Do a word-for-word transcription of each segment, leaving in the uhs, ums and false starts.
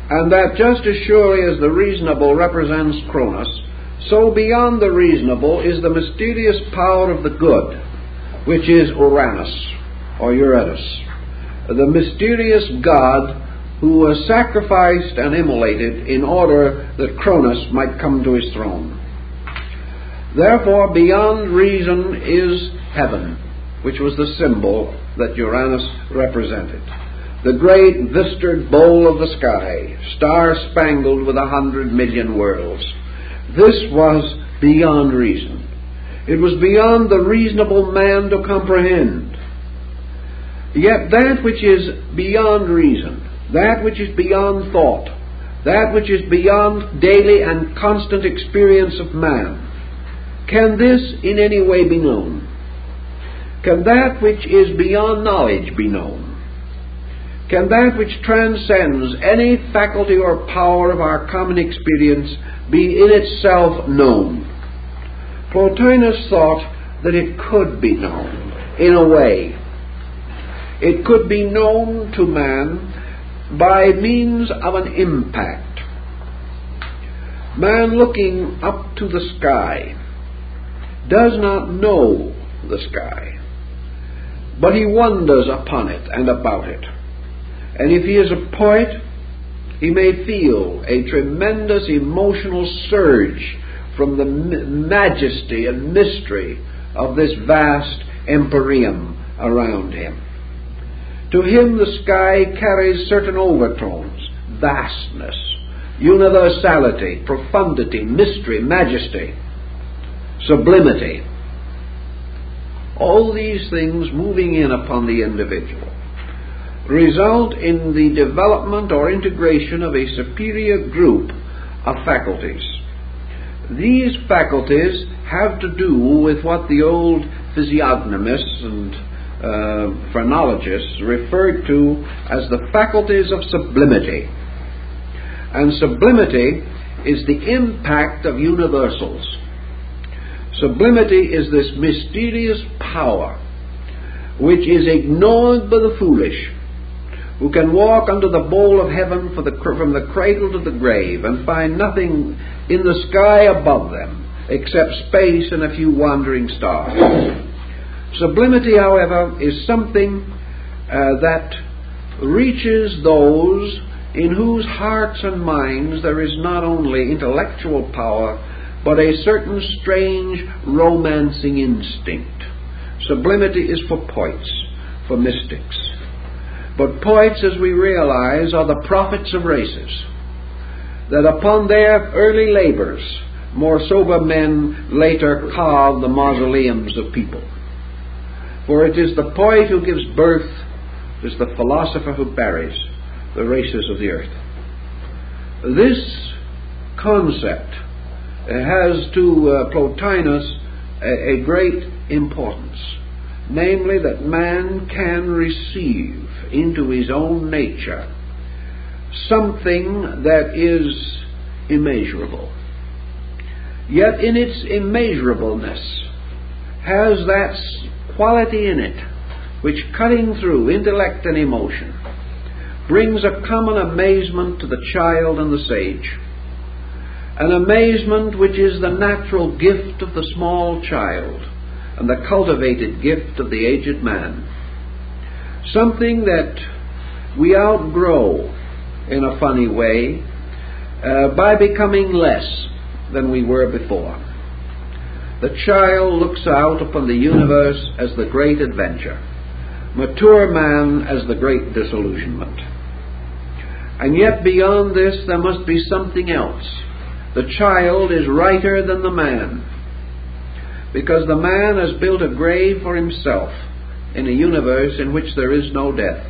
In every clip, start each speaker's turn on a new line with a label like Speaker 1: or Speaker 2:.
Speaker 1: And that just as surely as the reasonable represents Cronus, so beyond the reasonable is the mysterious power of the good, which is Uranus, or Uranus, the mysterious god who was sacrificed and immolated in order that Cronus might come to his throne. Therefore, beyond reason is heaven, which was the symbol that Uranus represented. The great vistaed bowl of the sky, star-spangled with a hundred million worlds. This was beyond reason. It was beyond the reasonable man to comprehend. Yet that which is beyond reason, that which is beyond thought, that which is beyond daily and constant experience of man, can this in any way be known? Can that which is beyond knowledge be known? Can that which transcends any faculty or power of our common experience be in itself known? Plotinus thought that it could be known, in a way. It could be known to man by means of an impact. Man looking up to the sky does not know the sky, but he wonders upon it and about it. And if he is a poet, he may feel a tremendous emotional surge from the majesty and mystery of this vast empyrean around him. To him the sky carries certain overtones: vastness, universality, profundity, mystery, majesty, sublimity. All these things moving in upon the individual result in the development or integration of a superior group of faculties. These faculties have to do with what the old physiognomists and uh, phrenologists referred to as the faculties of sublimity. And sublimity is the impact of universals. Sublimity is this mysterious power which is ignored by the foolish, who can walk under the bowl of heaven for the, from the cradle to the grave and find nothing in the sky above them except space and a few wandering stars. Sublimity, however, is something uh, that reaches those in whose hearts and minds there is not only intellectual power, but a certain strange romancing instinct. Sublimity is for poets, for mystics. But poets, as we realize, are the prophets of races, that upon their early labors, more sober men later carve the mausoleums of people. For it is the poet who gives birth, it is the philosopher who buries the races of the earth. This concept has to uh, Plotinus a, a great importance, namely that man can receive into his own nature something that is immeasurable, yet in its immeasurableness has that quality in it which, cutting through intellect and emotion, brings a common amazement to the child and the sage, an amazement which is the natural gift of the small child and the cultivated gift of the aged man, something that we outgrow in a funny way uh, by becoming less than we were before. The child looks out upon the universe as the great adventure, mature man as the great disillusionment. And yet beyond this there must be something else. The child is righter than the man, because the man has built a grave for himself in a universe in which there is no death.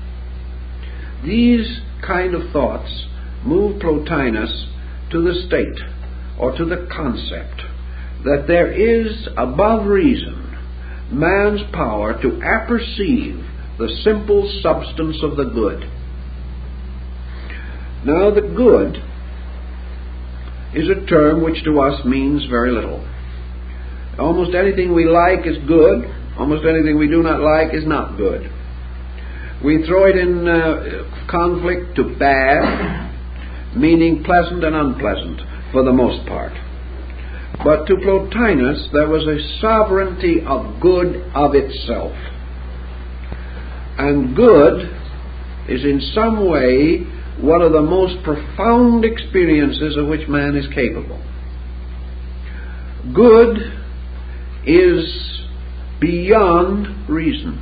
Speaker 1: These kind of thoughts move Plotinus to the state, or to the concept, that there is above reason man's power to apperceive the simple substance of the good. Now, the good is a term which to us means very little. Almost anything we like is good. Almost anything we do not like is not good. We throw it in uh, conflict to bad, meaning pleasant and unpleasant for the most part. But to Plotinus there was a sovereignty of good of itself. And good is in some way one of the most profound experiences of which man is capable. Good is beyond reason.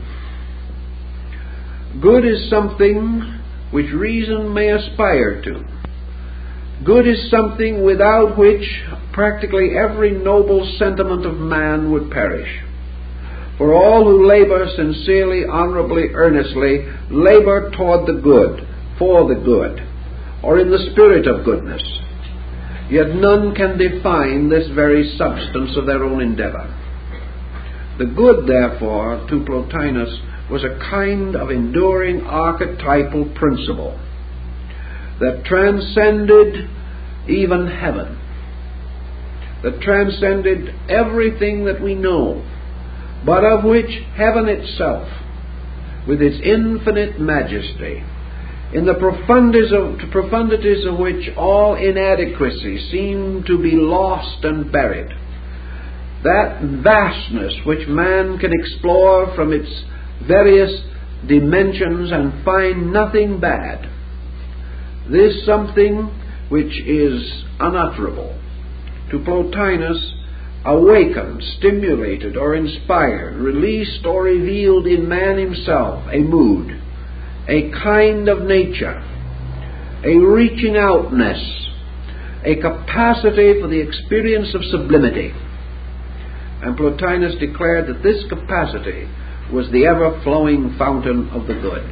Speaker 1: Good is something which reason may aspire to. Good is something without which practically every noble sentiment of man would perish. For all who labor sincerely, honorably, earnestly, labor toward the good, for the good, or in the spirit of goodness. Yet none can define this very substance of their own endeavor. The good, therefore, to Plotinus was a kind of enduring archetypal principle that transcended even heaven, that transcended everything that we know, but of which heaven itself, with its infinite majesty, in the profundities of, profundities of which all inadequacy seemed to be lost and buried, that vastness which man can explore from its various dimensions and find nothing bad, this something which is unutterable, to Plotinus awakened, stimulated, or inspired, released or revealed in man himself a mood, a kind of nature, a reaching outness, a capacity for the experience of sublimity. And Plotinus declared that this capacity was the ever-flowing fountain of the good.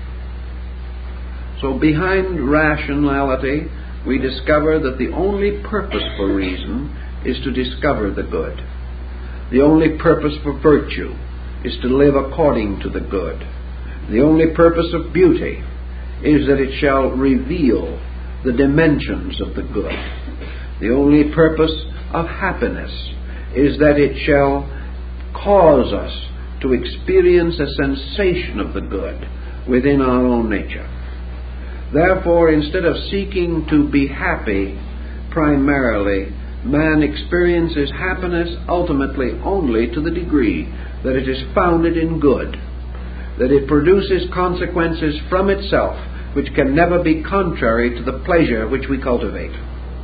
Speaker 1: So behind rationality, we discover that the only purpose for reason is to discover the good. The only purpose for virtue is to live according to the good. The only purpose of beauty is that it shall reveal the dimensions of the good. The only purpose of happiness is that it shall cause us to experience a sensation of the good within our own nature. Therefore, instead of seeking to be happy primarily, man experiences happiness ultimately only to the degree that it is founded in good, that it produces consequences from itself which can never be contrary to the pleasure which we cultivate.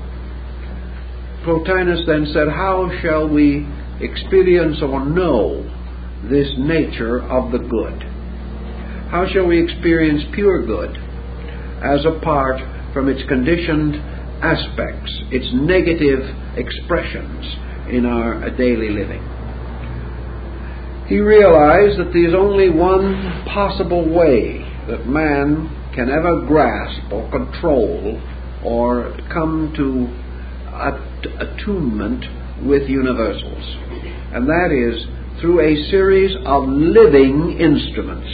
Speaker 1: Plotinus then said, how shall we experience or know this nature of the good? How shall we experience pure good as apart from its conditioned aspects, its negative expressions in our daily living? He realized that there is only one possible way that man can ever grasp or control or come to attunement with universals, and that is through a series of living instruments.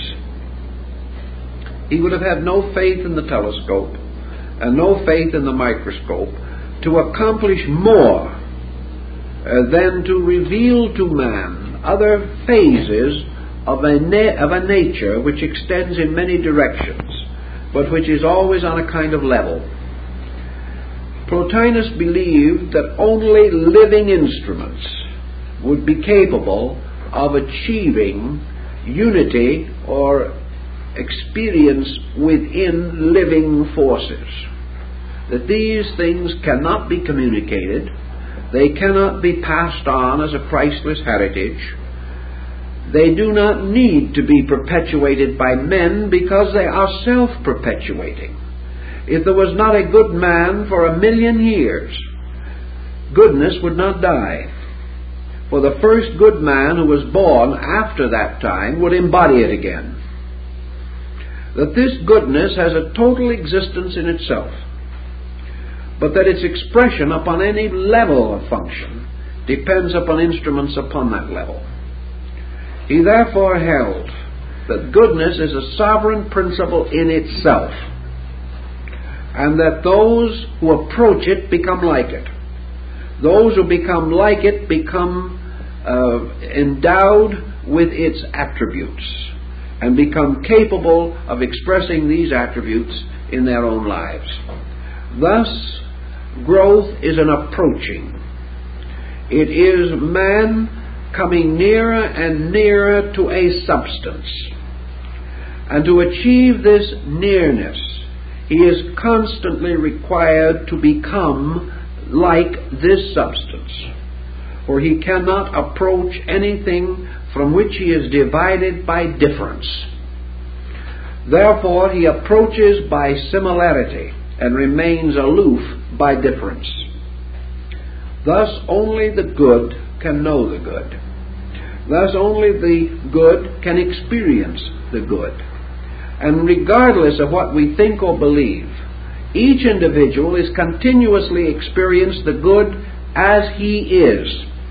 Speaker 1: He would have had no faith in the telescope and no faith in the microscope to accomplish more uh, than to reveal to man other phases of a, na- of a nature which extends in many directions, but which is always on a kind of level. Plotinus believed that only living instruments would be capable of achieving unity or experience within living forces. That these things cannot be communicated, they cannot be passed on as a priceless heritage, they do not need to be perpetuated by men because they are self-perpetuating. If there was not a good man for a million years, goodness would not die. For the first good man who was born after that time would embody it again. That this goodness has a total existence in itself, but that its expression upon any level of function depends upon instruments upon that level. He therefore held that goodness is a sovereign principle in itself, and that those who approach it become like it. Those who become like it become uh, endowed with its attributes and become capable of expressing these attributes in their own lives. Thus, growth is an approaching. It is man coming nearer and nearer to a substance. And to achieve this nearness, he is constantly required to become like this substance, for he cannot approach anything from which he is divided by difference. Therefore, he approaches by similarity and remains aloof by difference. Thus, only the good can know the good. Thus, only the good can experience the good. And regardless of what we think or believe, each individual is continuously experiencing the good as he is,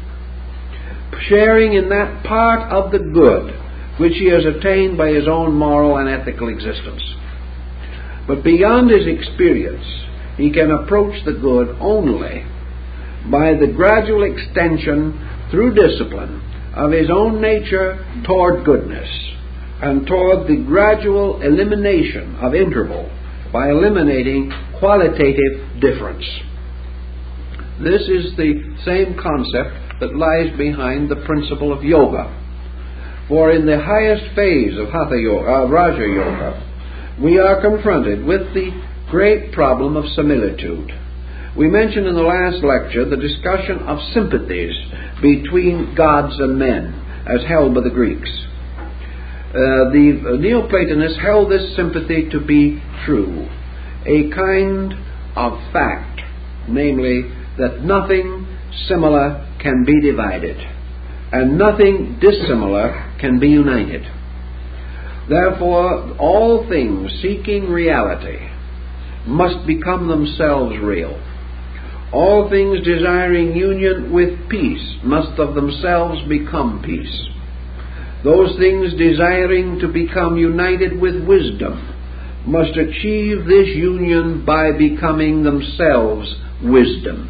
Speaker 1: sharing in that part of the good which he has attained by his own moral and ethical existence. But beyond his experience, he can approach the good only by the gradual extension through discipline of his own nature toward goodness, and toward the gradual elimination of interval by eliminating qualitative difference. This is the same concept that lies behind the principle of yoga. For in the highest phase of Hatha Yoga, uh, Raja Yoga, we are confronted with the great problem of similitude. We mentioned in the last lecture the discussion of sympathies between gods and men, as held by the Greeks. Uh, the Neoplatonists held this sympathy to be true, a kind of fact, namely that nothing similar can be divided, and nothing dissimilar can be united. Therefore, all things seeking reality must become themselves real. All things desiring union with peace must of themselves become peace. Those things desiring to become united with wisdom must achieve this union by becoming themselves wisdom.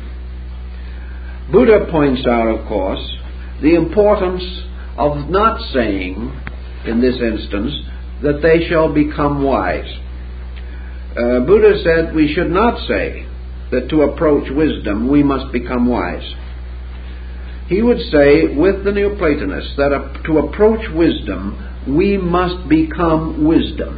Speaker 1: Buddha points out, of course, the importance of not saying, in this instance, that they shall become wise. Uh, Buddha said we should not say that to approach wisdom we must become wise. He would say with the Neoplatonists that uh, to approach wisdom we must become wisdom.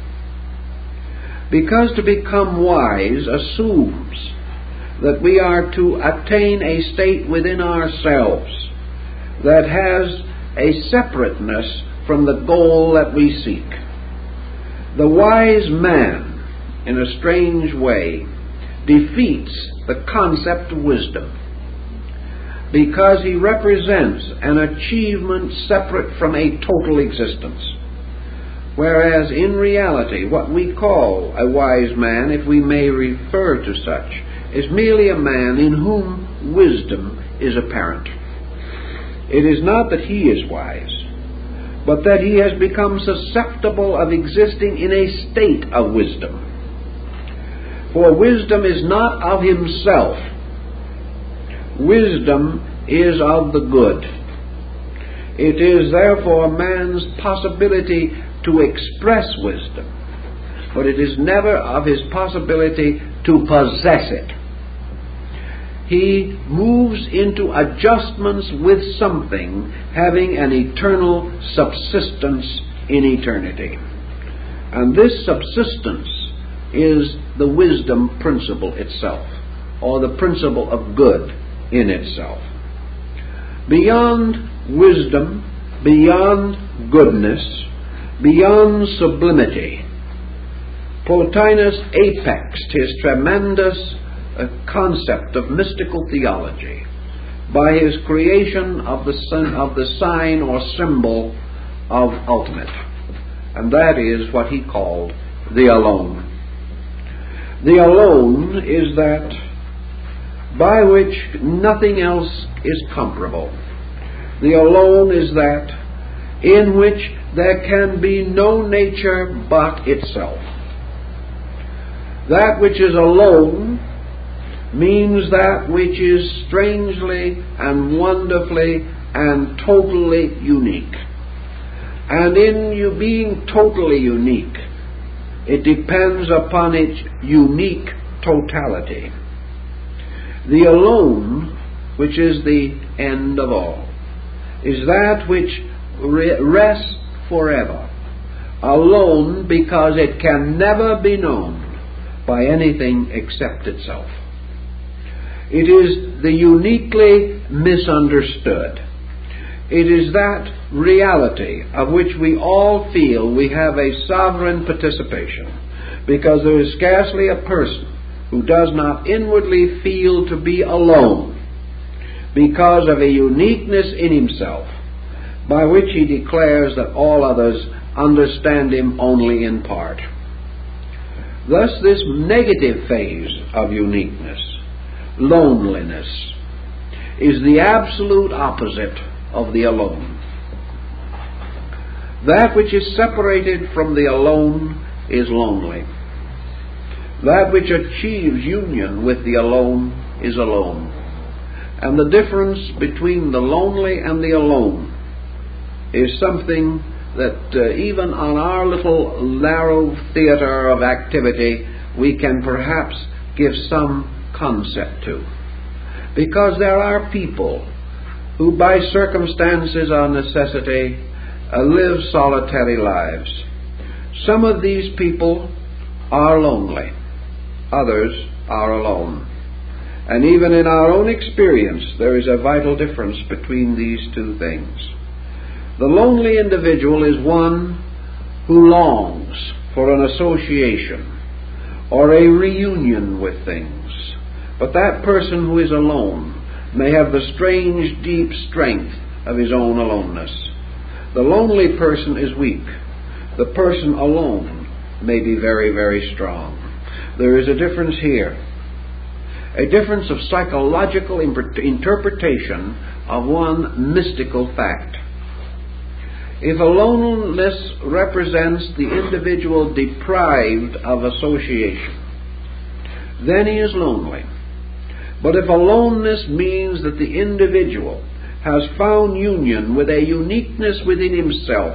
Speaker 1: Because to become wise assumes that we are to attain a state within ourselves that has a separateness from the goal that we seek. The wise man, in a strange way, defeats the concept of wisdom, because he represents an achievement separate from a total existence. Whereas in reality, what we call a wise man, if we may refer to such, is merely a man in whom wisdom is apparent. It is not that he is wise, but that he has become susceptible of existing in a state of wisdom. For wisdom is not of himself. Wisdom is of the good. It is therefore man's possibility to express wisdom, but it is never of his possibility to possess it. He moves into adjustments with something having an eternal subsistence in eternity. And this subsistence is the wisdom principle itself, or the principle of good in itself. Beyond wisdom, beyond goodness, beyond sublimity, Plotinus apexed his tremendous uh, concept of mystical theology by his creation of the, son, of the sign or symbol of ultimate. And that is what he called the alone. The alone is that by which nothing else is comparable. The alone is that in which there can be no nature but itself. That which is alone means that which is strangely and wonderfully and totally unique. And in you being totally unique, it depends upon its unique totality. The alone, which is the end of all, is that which re- rests forever. Alone because it can never be known by anything except itself. It is the uniquely misunderstood. It is that reality of which we all feel we have a sovereign participation, because there is scarcely a person who does not inwardly feel to be alone because of a uniqueness in himself, by which he declares that all others understand him only in part. Thus, this negative phase of uniqueness, loneliness, is the absolute opposite of the alone. That which is separated from the alone is lonely. That which achieves union with the alone is alone. And the difference between the lonely and the alone is something that uh, even on our little narrow theater of activity we can perhaps give some concept to. Because there are people who by circumstances or necessity uh, live solitary lives. Some of these people are lonely. Others are alone. And even in our own experience, there is a vital difference between these two things. The lonely individual is one who longs for an association or a reunion with things. But that person who is alone may have the strange, deep strength of his own aloneness. The lonely person is weak. The person alone may be very, very strong. There is a difference here. A difference of psychological interpretation of one mystical fact. If aloneness represents the individual deprived of association, then he is lonely. But if aloneness means that the individual has found union with a uniqueness within himself,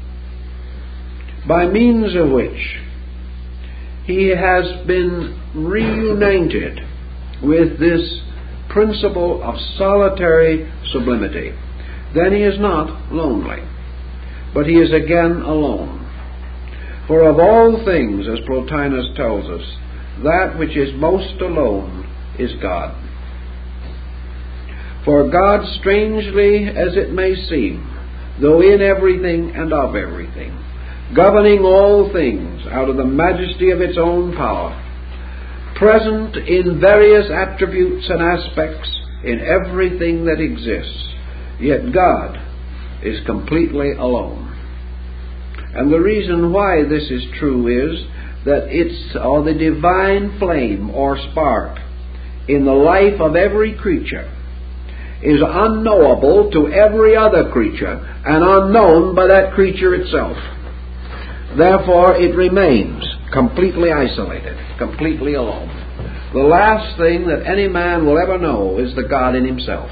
Speaker 1: by means of which he has been reunited with this principle of solitary sublimity, then he is not lonely, but he is again alone. For of all things, as Plotinus tells us, that which is most alone is God. For God, strangely as it may seem, though in everything and of everything, governing all things out of the majesty of its own power, present in various attributes and aspects in everything that exists, yet God is completely alone. And the reason why this is true is that it's or the divine flame or spark in the life of every creature is unknowable to every other creature and unknown by that creature itself. Therefore, it remains completely isolated, completely alone. The last thing that any man will ever know is the God in himself.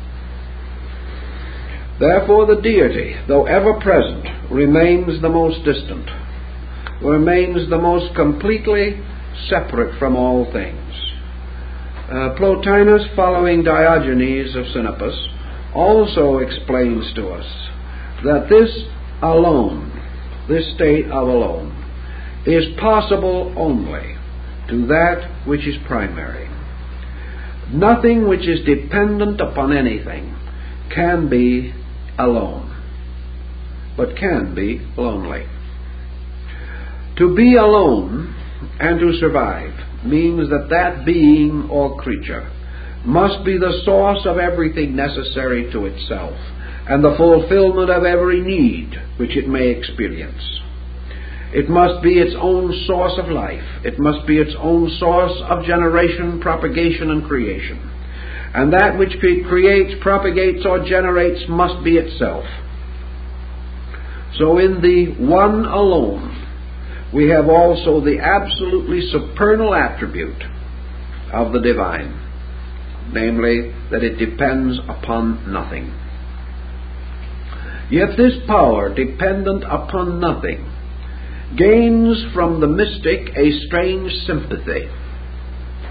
Speaker 1: Therefore, the deity, though ever present, remains the most distant, remains the most completely separate from all things. Uh, Plotinus, following Diogenes of Sinopas, also explains to us that this alone, this state of alone, is possible only to that which is primary. Nothing which is dependent upon anything can be alone, but can be lonely. To be alone and to survive means that that being or creature must be the source of everything necessary to itself and the fulfillment of every need which it may experience. It must be its own source of life. It must be its own source of generation, propagation, and creation. And that which creates, propagates, or generates must be itself. So in the one alone, we have also the absolutely supernal attribute of the divine, namely that it depends upon nothing. Yet this power, dependent upon nothing, gains from the mystic a strange sympathy.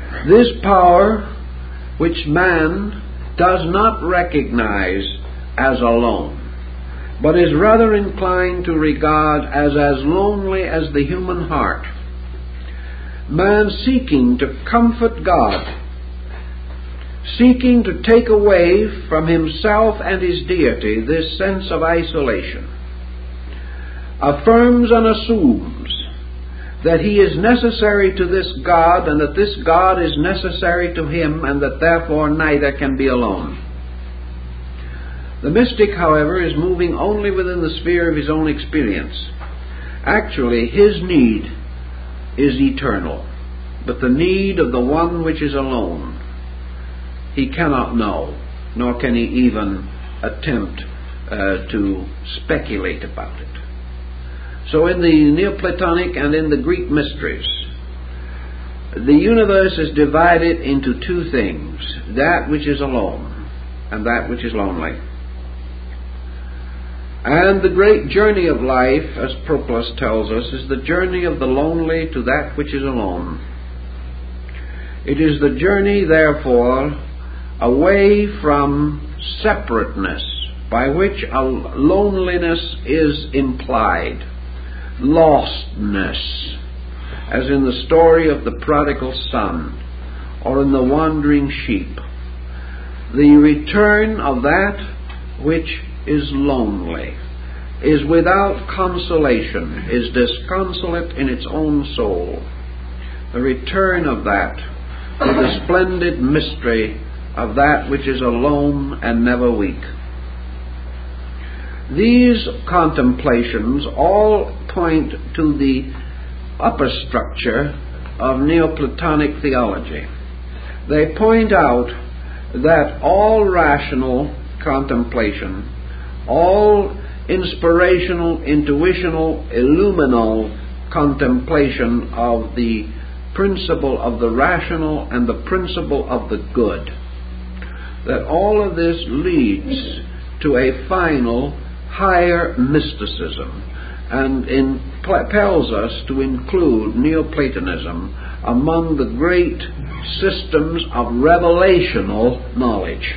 Speaker 1: This power which man does not recognize as alone, but is rather inclined to regard as as lonely as the human heart. Man seeking to comfort God, seeking to take away from himself and his deity this sense of isolation, affirms and assumes that he is necessary to this God and that this God is necessary to him and that therefore neither can be alone. The mystic, however, is moving only within the sphere of his own experience. Actually, his need is eternal, but the need of the one which is alone he cannot know, nor can he even attempt uh, to speculate about it. So in the Neoplatonic and in the Greek mysteries, the universe is divided into two things: that which is alone and that which is lonely. And the great journey of life, as Proclus tells us, is the journey of the lonely to that which is alone. It is the journey, therefore, away from separateness, by which a loneliness is implied, lostness, as in the story of the prodigal son or in the wandering sheep. The return of that which is lonely, is without consolation, is disconsolate in its own soul. The return of that to the splendid mystery of that which is alone and never weak. These contemplations all point to the upper structure of Neoplatonic theology. They point out that all rational contemplation, all inspirational, intuitional, illuminal contemplation of the principle of the rational and the principle of the good, that all of this leads to a final higher mysticism and impels us to include Neoplatonism among the great systems of revelational knowledge.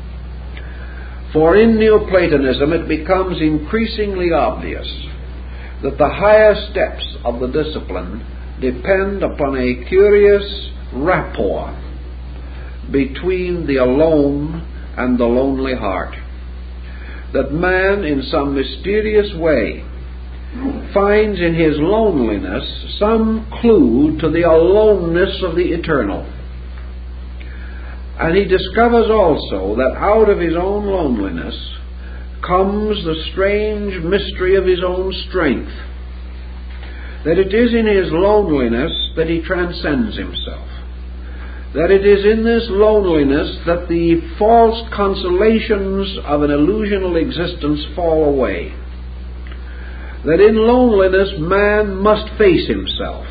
Speaker 1: For in Neoplatonism it becomes increasingly obvious that the higher steps of the discipline depend upon a curious rapport between the alone and the lonely heart. That man, in some mysterious way, finds in his loneliness some clue to the aloneness of the eternal. And he discovers also that out of his own loneliness comes the strange mystery of his own strength. That it is in his loneliness that he transcends himself. That it is in this loneliness that the false consolations of an illusional existence fall away. That in loneliness man must face himself,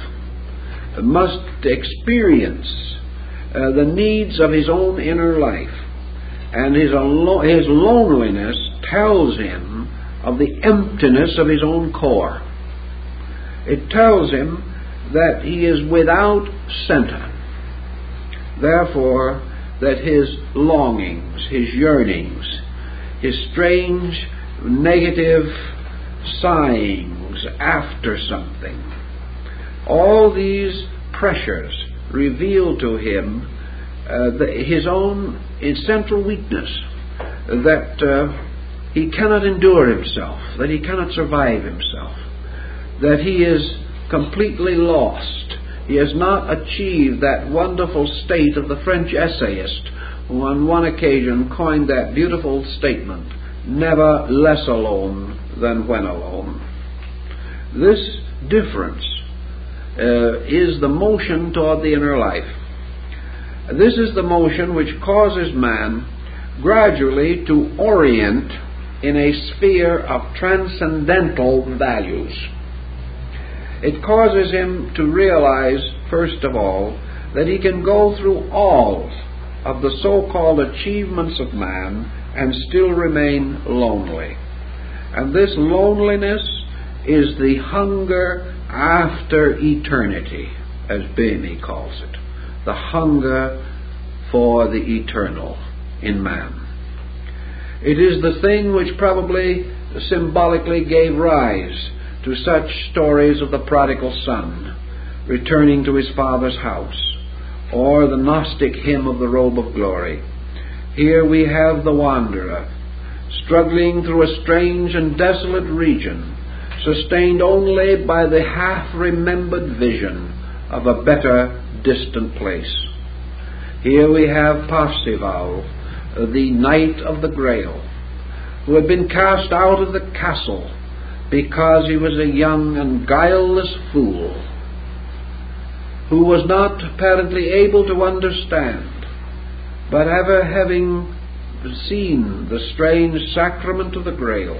Speaker 1: must experience uh, the needs of his own inner life. And his, alo- his loneliness tells him of the emptiness of his own core. It tells him that he is without center. Therefore, that his longings, his yearnings, his strange negative sighings after something, all these pressures reveal to him uh, the, his own central weakness, that uh, he cannot endure himself, that he cannot survive himself, that he is completely lost. He has not achieved that wonderful state of the French essayist who on one occasion coined that beautiful statement, "Never less alone than when alone." This difference uh, is the motion toward the inner life. This is the motion which causes man gradually to orient in a sphere of transcendental values. It causes him to realize, first of all, that he can go through all of the so-called achievements of man and still remain lonely. And this loneliness is the hunger after eternity, as Bemy calls it. the hunger for the eternal in man. It is the thing which probably symbolically gave rise to such stories of the prodigal son returning to his father's house, or the Gnostic hymn of the robe of glory. Here we have the wanderer, struggling through a strange and desolate region, sustained only by the half-remembered vision of a better, distant place. Here we have Parzival, the Knight of the Grail, who had been cast out of the castle because he was a young and guileless fool, who was not apparently able to understand, but ever having seen the strange sacrament of the Grail,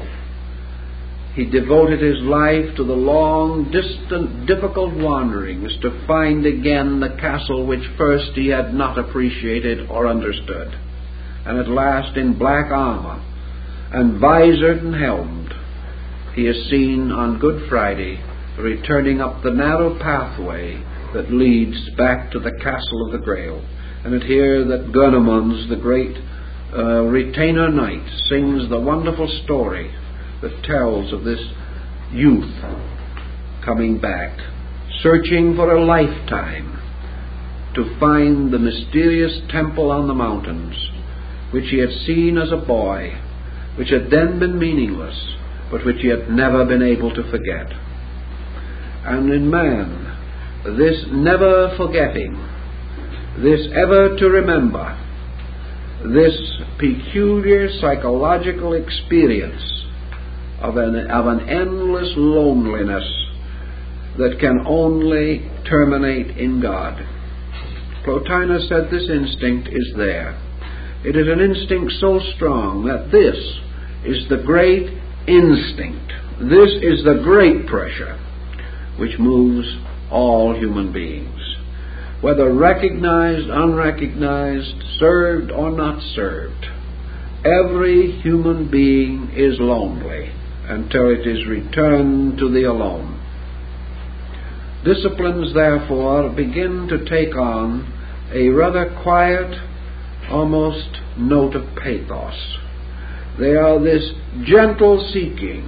Speaker 1: he devoted his life to the long, distant, difficult wanderings to find again the castle which first he had not appreciated or understood. And at last, in black armour and visored and helmed, he is seen on Good Friday returning up the narrow pathway that leads back to the castle of the Grail. And it here that Gurnemanz, the great uh, retainer knight, sings the wonderful story that tells of this youth coming back, searching for a lifetime to find the mysterious temple on the mountains, which he had seen as a boy, which had then been meaningless, but which he had never been able to forget. And in man, this never forgetting, this ever to remember, this peculiar psychological experience of an, of an endless loneliness that can only terminate in God. Plotinus said this instinct is there. It is an instinct so strong that this is the great instinct. This is the great pressure which moves all human beings. Whether recognized, unrecognized, served or not served, every human being is lonely until it is returned to the alone. Disciplines, therefore, begin to take on a rather quiet, almost note of pathos. They are this gentle seeking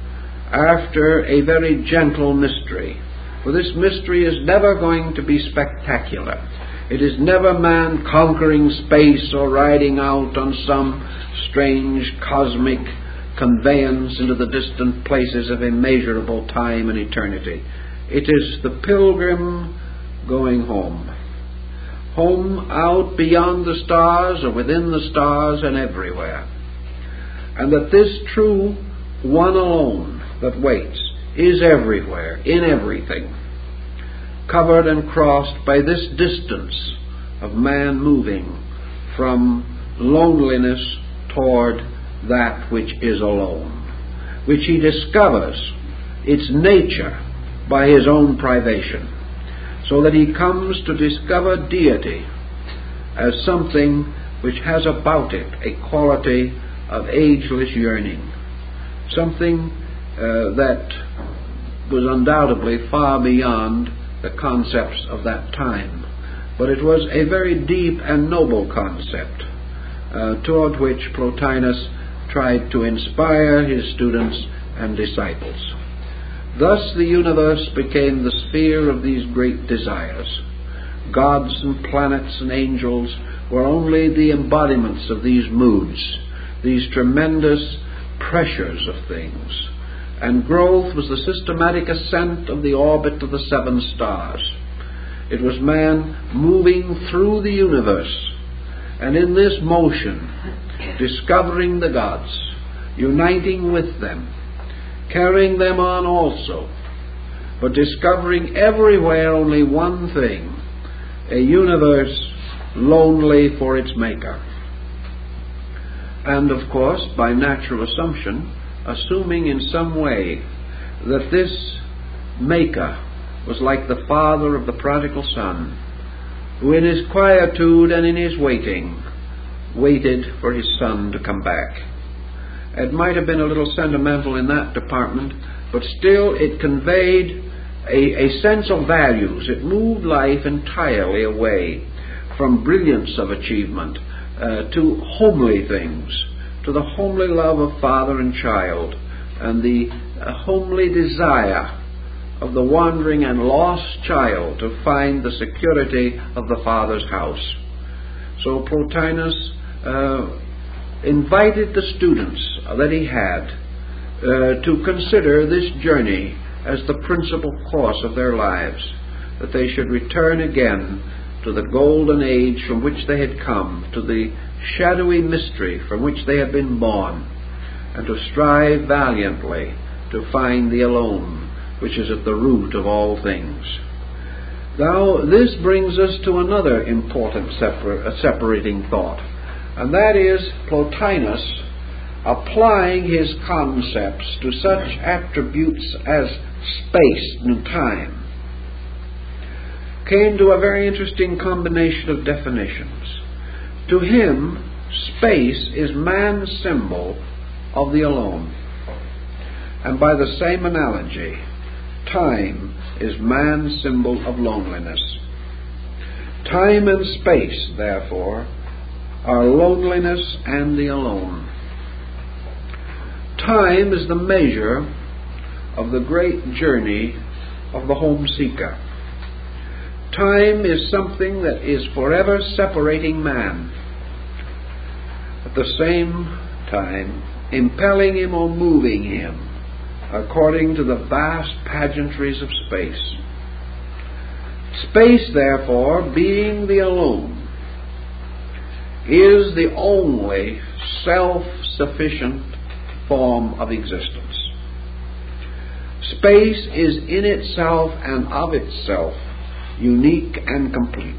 Speaker 1: after a very gentle mystery. For this mystery is never going to be spectacular. It is never man conquering space or riding out on some strange cosmic conveyance into the distant places of immeasurable time and eternity. It is the pilgrim going home. Home out beyond the stars or within the stars and everywhere. And that this true one alone that waits is everywhere, in everything, covered and crossed by this distance of man moving from loneliness toward that which is alone, which he discovers its nature by his own privation, so that he comes to discover deity as something which has about it a quality of ageless yearning, something uh, that was undoubtedly far beyond the concepts of that time. But it was a very deep and noble concept uh, toward which Plotinus tried to inspire his students and disciples. Thus the universe became the sphere of these great desires. Gods and planets and angels were only the embodiments of these moods, these tremendous pressures of things. And growth was the systematic ascent of the orbit of the seven stars. It was man moving through the universe, and in this motion, discovering the gods, uniting with them, carrying them on also, but discovering everywhere only one thing, a universe lonely for its maker. And of course, by natural assumption, assuming in some way that this maker was like the father of the prodigal son, who in his quietude and in his waiting, waited for his son to come back. It might have been a little sentimental in that department, but still it conveyed a, a sense of values. It moved life entirely away from brilliance of achievement uh, to homely things, to the homely love of father and child, and the uh, homely desire of the wandering and lost child to find the security of the Father's house. So Plotinus uh, invited the students that he had uh, to consider this journey as the principal course of their lives, that they should return again to the golden age from which they had come, to the shadowy mystery from which they had been born, and to strive valiantly to find the alone, which is at the root of all things. Now, this brings us to another important separ- uh, separating thought, and that is Plotinus applying his concepts to such attributes as space and time, came to a very interesting combination of definitions. To him, space is man's symbol of the alone, and by the same analogy, time is man's symbol of loneliness. Time and space, therefore, are loneliness and the alone. Time is the measure of the great journey of the home seeker. Time is something that is forever separating man, at the same time impelling him or moving him according to the vast pageantries of space. Space, therefore, being the alone, is the only self-sufficient form of existence. Space is in itself and of itself unique and complete.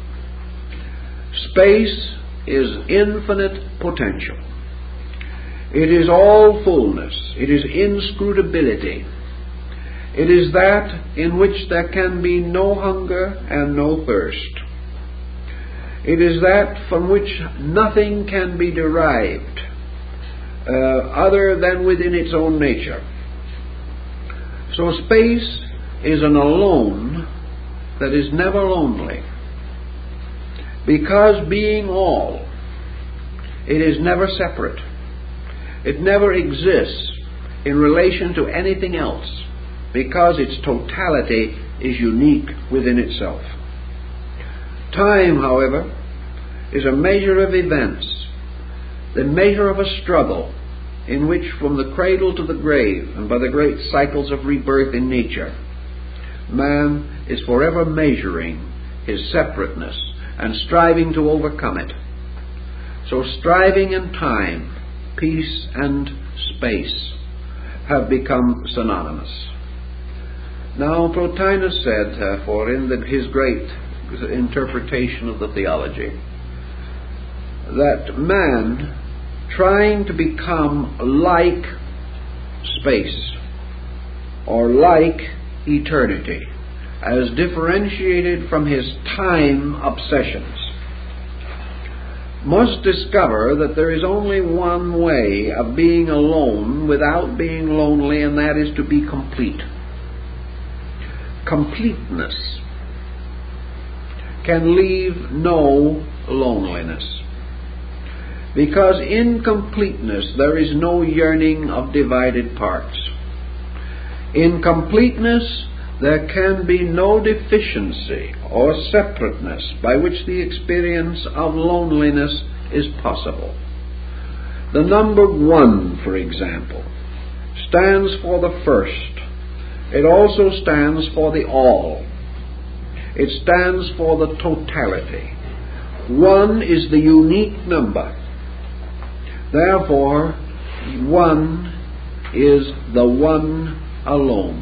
Speaker 1: Space is infinite potential. It is all fullness. It is inscrutability. It is that in which there can be no hunger and no thirst. It is that from which nothing can be derived uh, other than within its own nature. So space is an alone that is never lonely, because being all, it is never separate. It never exists in relation to anything else, because its totality is unique within itself. Time, however, is a measure of events, the measure of a struggle in which from the cradle to the grave and by the great cycles of rebirth in nature, man is forever measuring his separateness and striving to overcome it. So striving and time, peace and space have become synonymous. Now Plotinus said, therefore, in the, his great interpretation of the theology, that man, trying to become like space or like eternity, as differentiated from his time obsessions, must discover that there is only one way of being alone without being lonely, and that is to be complete. Completeness can leave no loneliness, because in completeness there is no yearning of divided parts. In completeness there can be no deficiency or separateness by which the experience of loneliness is possible. The number one, for example, stands for the first. It also stands for the all. It stands for the totality. One is the unique number. Therefore, one is the one alone.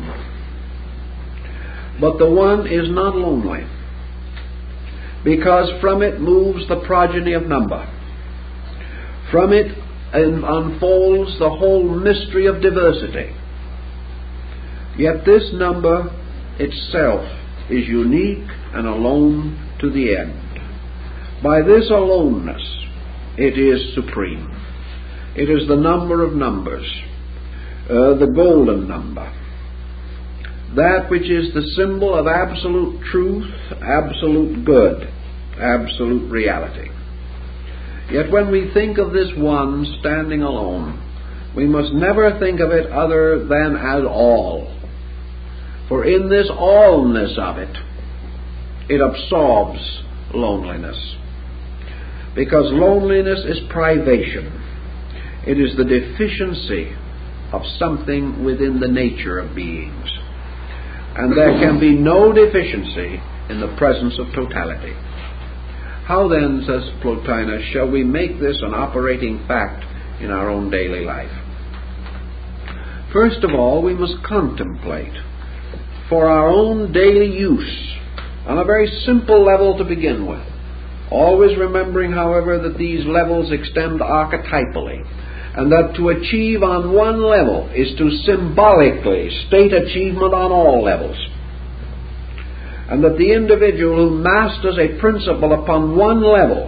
Speaker 1: But the one is not lonely, because from it moves the progeny of number. From it unfolds the whole mystery of diversity. Yet this number itself is unique and alone to the end. By this aloneness, it is supreme. It is the number of numbers, uh, the golden number, that which is the symbol of absolute truth, absolute good, absolute reality. Yet when we think of this one standing alone, we must never think of it other than as all. For in this allness of it, it absorbs loneliness. Because loneliness is privation. It is the deficiency of something within the nature of beings. And there can be no deficiency in the presence of totality. How then, says Plotinus, shall we make this an operating fact in our own daily life? First of all, we must contemplate for our own daily use on a very simple level to begin with. Always remembering, however, that these levels extend archetypally, and that to achieve on one level is to symbolically state achievement on all levels. And that the individual who masters a principle upon one level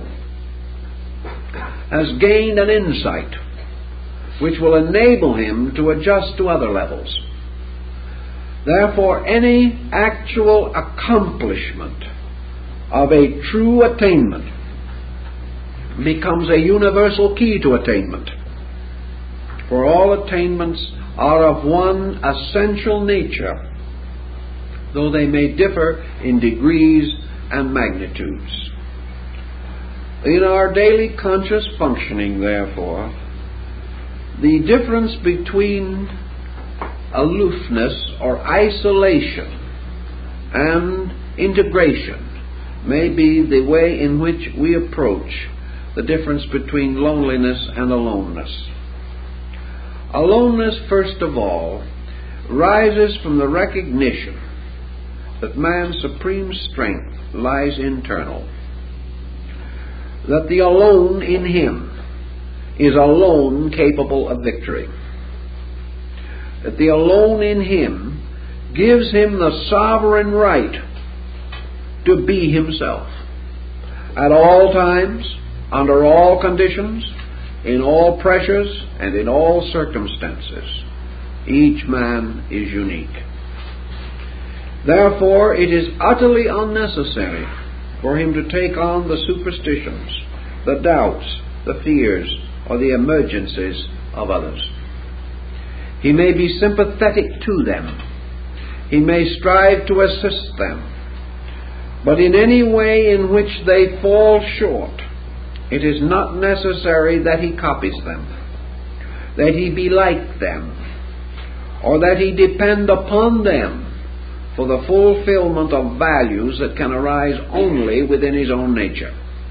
Speaker 1: has gained an insight which will enable him to adjust to other levels. Therefore, any actual accomplishment of a true attainment becomes a universal key to attainment. For all attainments are of one essential nature, though they may differ in degrees and magnitudes. In our daily conscious functioning, therefore, the difference between aloofness or isolation and integration may be the way in which we approach the difference between loneliness and aloneness. Aloneness, first of all, rises from the recognition that man's supreme strength lies internal, that the alone in him is alone capable of victory, that the alone in him gives him the sovereign right to be himself at all times, under all conditions, in all pressures, and in all circumstances. Each man is unique. Therefore, it is utterly unnecessary for him to take on the superstitions, the doubts, the fears, or the emergencies of others. He may be sympathetic to them. He may strive to assist them. But in any way in which they fall short, it is not necessary that he copies them, that he be like them, or that he depend upon them for the fulfillment of values that can arise only within his own nature.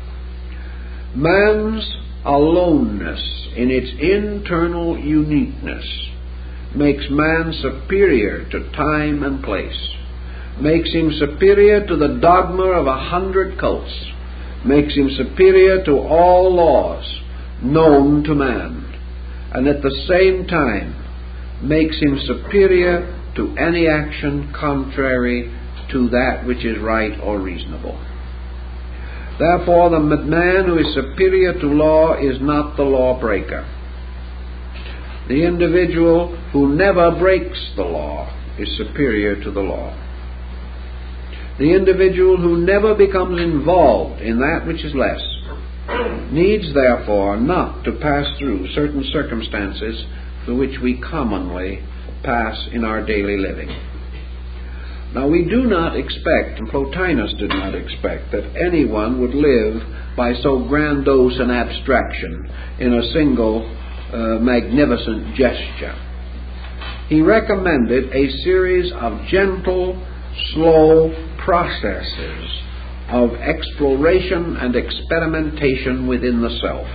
Speaker 1: Man's aloneness in its internal uniqueness makes man superior to time and place, makes him superior to the dogma of a hundred cults, makes him superior to all laws known to man, and at the same time makes him superior to any action contrary to that which is right or reasonable. Therefore, the man who is superior to law is not the lawbreaker. The individual who never breaks the law is superior to the law. The individual who never becomes involved in that which is less needs, therefore, not to pass through certain circumstances through which we commonly pass in our daily living. Now, we do not expect, and Plotinus did not expect, that anyone would live by so grandiose an abstraction in a single uh, magnificent gesture. He recommended a series of gentle, slow processes of exploration and experimentation within the self,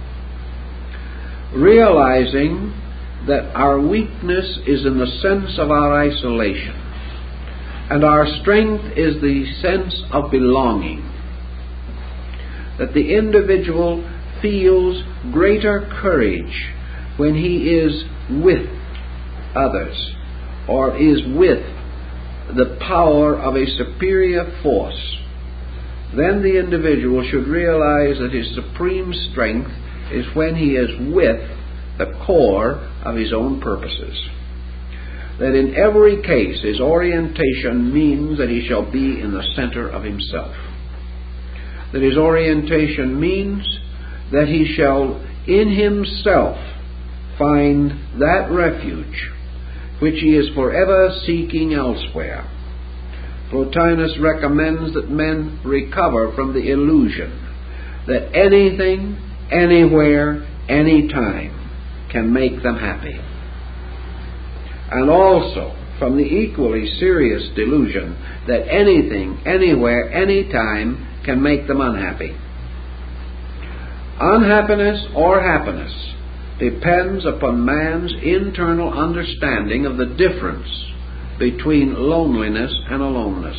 Speaker 1: realizing that our weakness is in the sense of our isolation, and our strength is the sense of belonging, that the individual feels greater courage when he is with others, or is with the power of a superior force. Then the individual should realize that his supreme strength is when he is with the core of his own purposes. that in every case his orientation means that he shall be in the center of himself. That his orientation means that he shall in himself find that refuge which he is forever seeking elsewhere. Plotinus recommends that men recover from the illusion that anything, anywhere, anytime can make them happy. And also from the equally serious delusion that anything, anywhere, anytime can make them unhappy. Unhappiness or happiness depends upon man's internal understanding of the difference between loneliness and aloneness.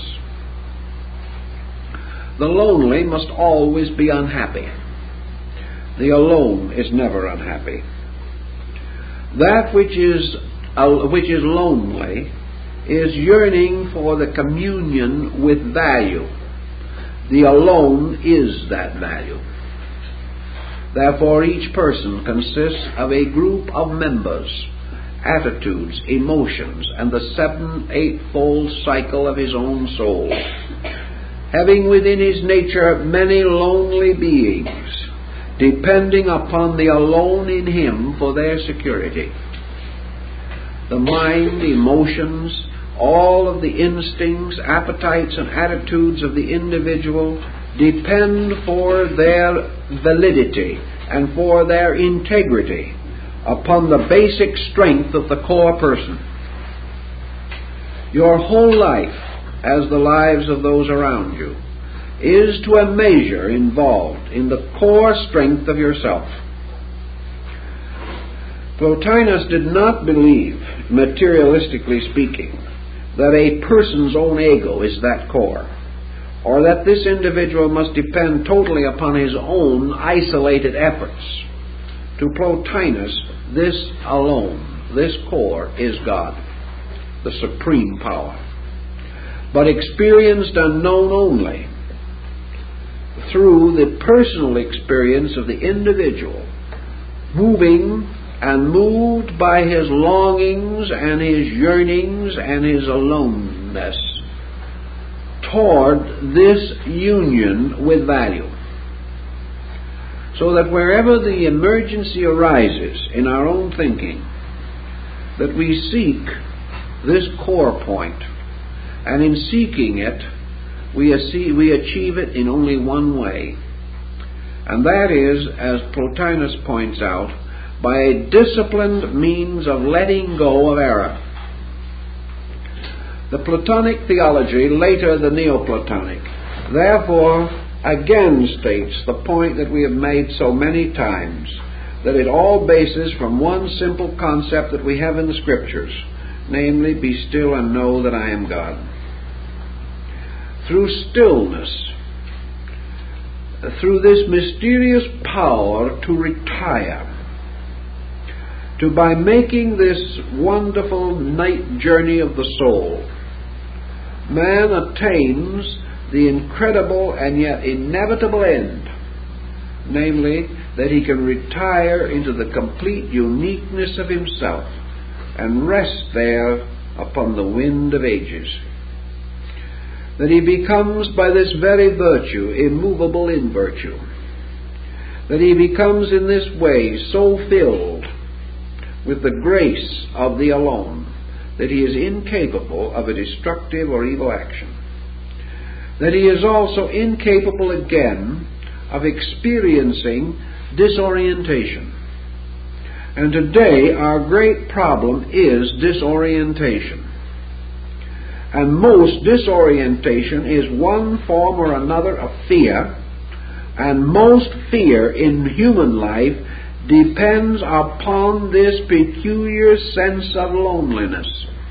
Speaker 1: The lonely must always be unhappy. The alone is never unhappy. That which is uh, which is lonely is yearning for the communion with value. The alone is that value. Therefore, each person consists of a group of members, attitudes, emotions, and the seven, eightfold cycle of his own soul, having within his nature many lonely beings, depending upon the alone in him for their security. The mind, emotions, all of the instincts, appetites, and attitudes of the individual depend for their validity and for their integrity upon the basic strength of the core person. Your whole life, as the lives of those around you, is to a measure involved in the core strength of yourself. Plotinus did not believe, materialistically speaking, that a person's own ego is that core, or that this individual must depend totally upon his own isolated efforts. To Plotinus, this alone, this core, is God, the supreme power, but experienced and known only through the personal experience of the individual, moving and moved by his longings and his yearnings and his aloneness toward this union with value. So that wherever the emergency arises in our own thinking, that we seek this core point, and in seeking it, we achieve it in only one way, and that is, as Plotinus points out, by a disciplined means of letting go of error. The Platonic theology, later the Neoplatonic, therefore again states the point that we have made so many times, that it all bases from one simple concept that we have in the Scriptures, namely, be still and know that I am God. Through stillness, through this mysterious power to retire, to by making this wonderful night journey of the soul, man attains the incredible and yet inevitable end, namely, that he can retire into the complete uniqueness of himself and rest there upon the wind of ages. That he becomes by this very virtue immovable in virtue. That he becomes in this way so filled with the grace of the alone that he is incapable of a destructive or evil action. That he is also incapable again of experiencing disorientation. And today our great problem is disorientation. And most disorientation is one form or another of fear, and most fear in human life depends upon this peculiar sense of loneliness.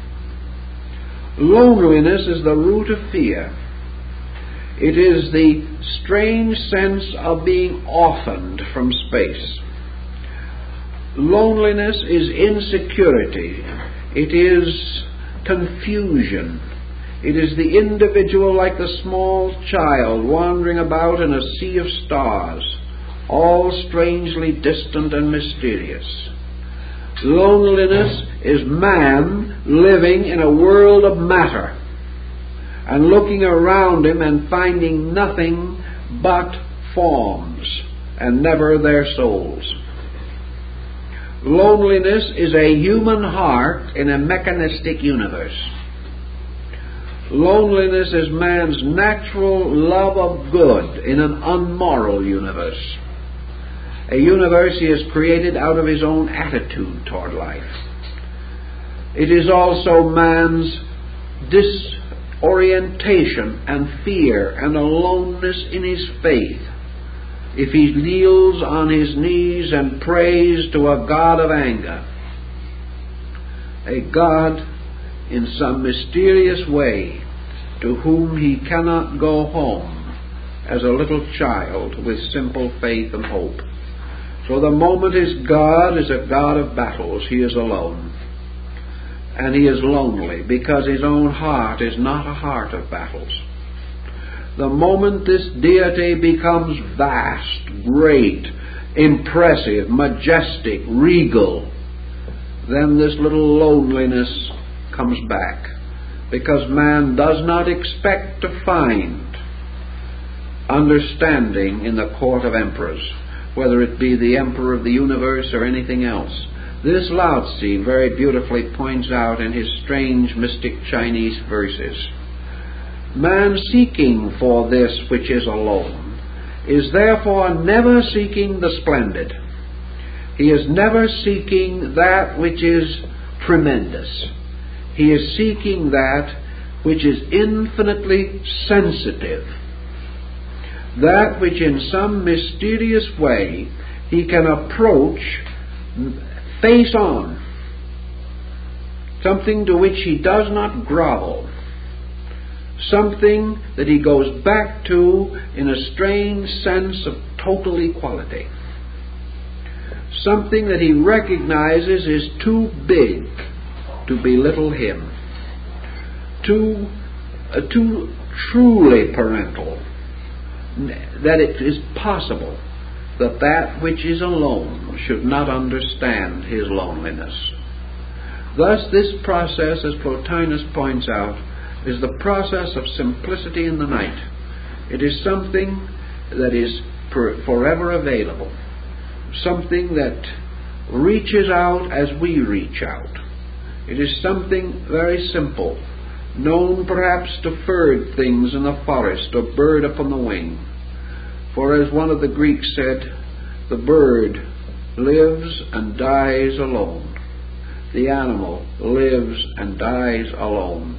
Speaker 1: Loneliness is the root of fear. It is the strange sense of being orphaned from space. Loneliness is insecurity. It is confusion. It is the individual like the small child wandering about in a sea of stars, all strangely distant and mysterious. Loneliness is man living in a world of matter and looking around him and finding nothing but forms and never their souls. Loneliness is a human heart in a mechanistic universe. Loneliness is man's natural love of good in an unmoral universe. A universe he has created out of his own attitude toward life. It is also man's disorientation and fear and aloneness in his faith if he kneels on his knees and prays to a God of anger. A God in some mysterious way to whom he cannot go home as a little child with simple faith and hope. So the moment his God is a God of battles, he is alone. And he is lonely because his own heart is not a heart of battles. The moment this deity becomes vast, great, impressive, majestic, regal, then this little loneliness comes back, because man does not expect to find understanding in the court of emperors, whether it be the emperor of the universe or anything else. This Lao Tzu very beautifully points out in his strange mystic Chinese verses. Man seeking for this which is alone is therefore never seeking the splendid. He is never seeking that which is tremendous. He is seeking that which is infinitely sensitive, that which in some mysterious way he can approach face on, something to which he does not grovel, something that he goes back to in a strange sense of total equality, something that he recognizes is too big to belittle him, too, uh, too truly parental, that it is possible that that which is alone should not understand his loneliness. Thus this process, as Plotinus points out, is the process of simplicity in the night. It is something that is for, forever available, something that reaches out as we reach out. It is something very simple, known perhaps to furred things in the forest or bird upon the wing. For as one of the Greeks said, the bird lives and dies alone. The animal lives and dies alone.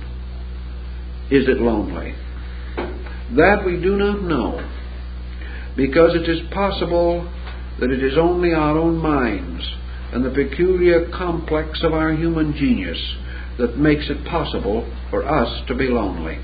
Speaker 1: Is it lonely? That we do not know, because it is possible that it is only our own minds and the peculiar complex of our human genius that makes it possible for us to be lonely.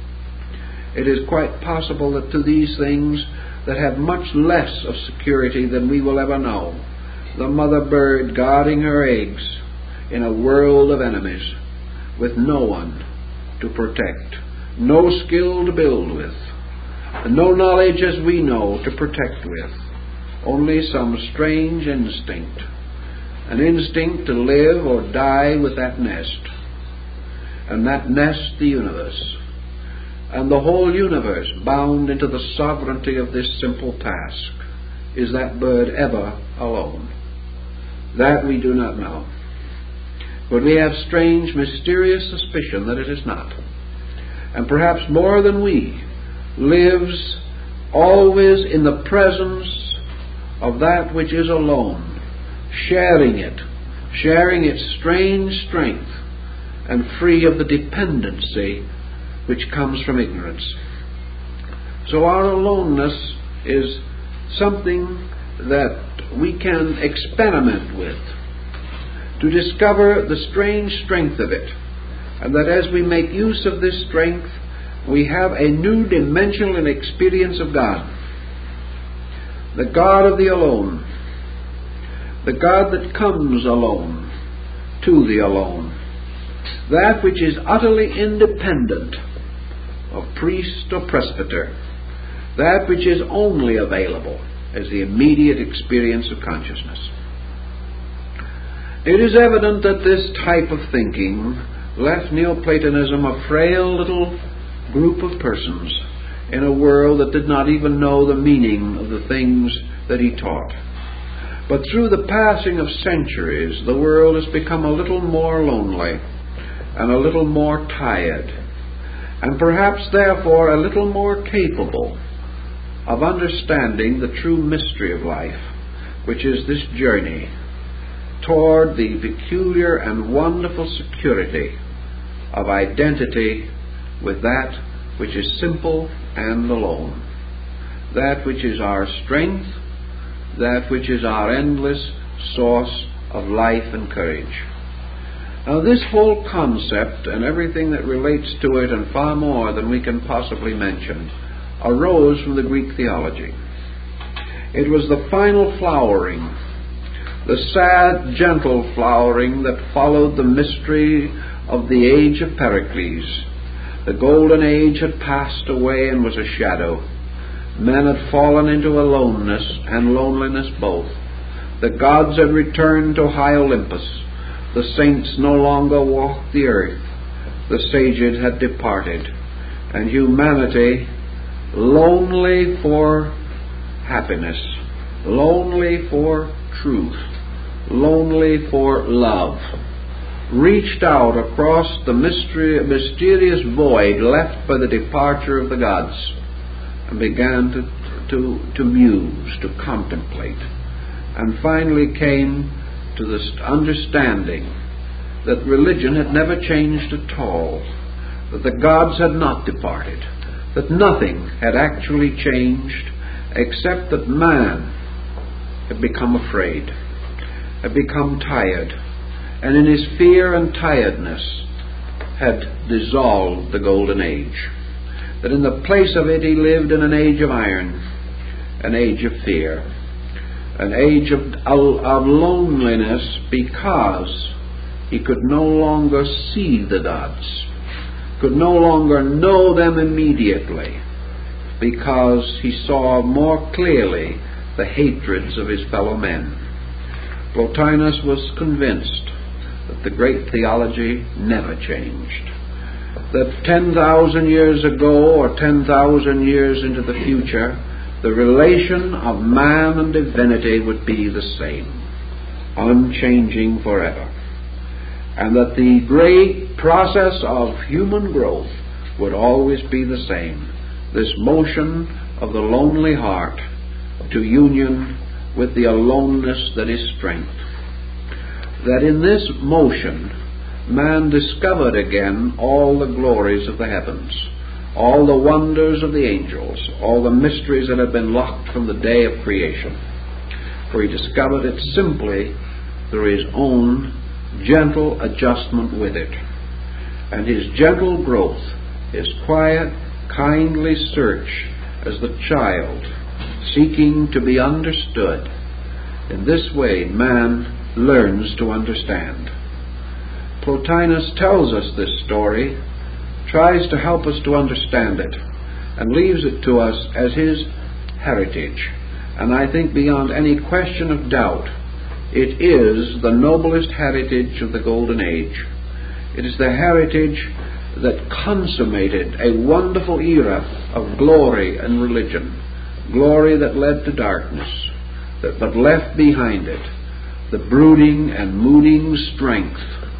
Speaker 1: It is quite possible that to these things that have much less of security than we will ever know, the mother bird guarding her eggs in a world of enemies, with no one to protect, no skill to build with, and no knowledge as we know to protect with, only some strange instinct, an instinct to live or die with that nest, and that nest the universe, and the whole universe bound into the sovereignty of this simple task. Is that bird ever alone? That we do not know. But we have strange, mysterious suspicion that it is not. And perhaps more than we, lives always in the presence of that which is alone, sharing it, sharing its strange strength, and free of the dependency which comes from ignorance. So our aloneness is something that we can experiment with to discover the strange strength of it, and that as we make use of this strength, we have a new dimensional and experience of God. The God of the alone, the God that comes alone to the alone, that which is utterly independent of priest or presbyter, that which is only available as the immediate experience of consciousness. It is evident that this type of thinking left Neoplatonism a frail little group of persons in a world that did not even know the meaning of the things that he taught. But through the passing of centuries, the world has become a little more lonely and a little more tired, and perhaps therefore a little more capable of understanding the true mystery of life, which is this journey toward the peculiar and wonderful security of identity with that which is simple and alone, that which is our strength, that which is our endless source of life and courage. Now, this whole concept and everything that relates to it, and far more than we can possibly mention, arose from the Greek theology. It was the final flowering, the sad, gentle flowering that followed the mystery of the age of Pericles. The golden age had passed away and was a shadow. Men had fallen into aloneness and loneliness both. The gods had returned to high Olympus. The saints no longer walked the earth. The sages had departed. And humanity, lonely for happiness, lonely for truth, lonely for love, reached out across the mystery, mysterious void left by the departure of the gods, and began to, to, to muse, to contemplate, and finally came to this understanding that religion had never changed at all, that the gods had not departed, that nothing had actually changed except that man had become afraid, had become tired, and in his fear and tiredness had dissolved the golden age. That in the place of it he lived in an age of iron, an age of fear, an age of, of loneliness, because he could no longer see the gods, could no longer know them immediately, because he saw more clearly the hatreds of his fellow men. Plotinus was convinced that the great theology never changed, that ten thousand years ago or ten thousand years into the future, the relation of man and divinity would be the same, unchanging forever, and that the great process of human growth would always be the same, this motion of the lonely heart to union with the aloneness that is strength. That in this motion, man discovered again all the glories of the heavens, all the wonders of the angels, all the mysteries that had been locked from the day of creation. For he discovered it simply through his own gentle adjustment with it. And his gentle growth, his quiet, kindly search as the child seeking to be understood. In this way, man learns to understand. Plotinus tells us this story, tries to help us to understand it, and leaves it to us as his heritage. And I think beyond any question of doubt, it is the noblest heritage of the Golden Age. It is the heritage that consummated a wonderful era of glory and religion, glory that led to darkness, that but left behind it the brooding and mooding strength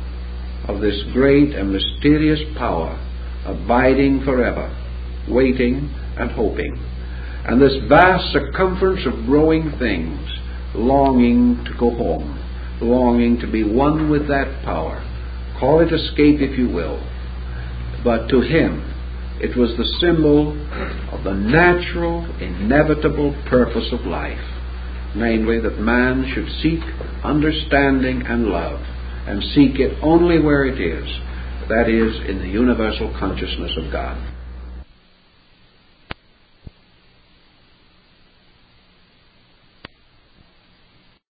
Speaker 1: of this great and mysterious power, abiding forever, waiting and hoping, and this vast circumference of growing things, longing to go home, longing to be one with that power. Call it escape if you will, but to him it was the symbol of the natural, inevitable purpose of life, namely that man should seek understanding and love, and seek it only where it is, that is, in the universal consciousness of God.